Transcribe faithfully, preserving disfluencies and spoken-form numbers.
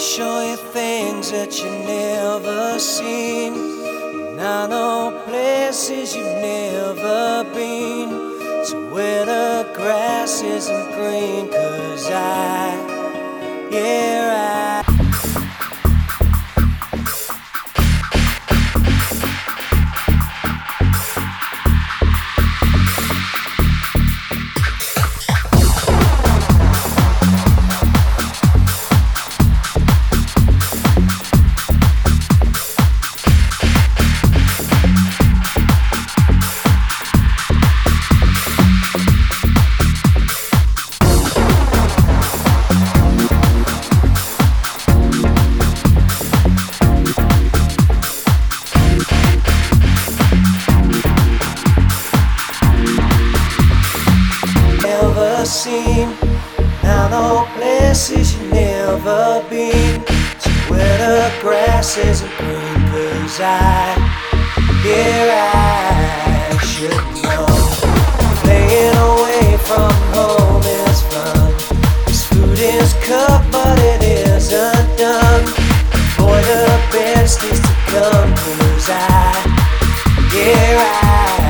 show you things that you never seen. And I know places you've never been. So where the grass isn't green, 'cause I, yeah, I seen. Now no places you've never been. So where the grass isn't green, 'cause I, yeah, I should know. Playing away from home is fun. This food is cooked but it isn't done. Boy, the best is to come, 'cause I, yeah, I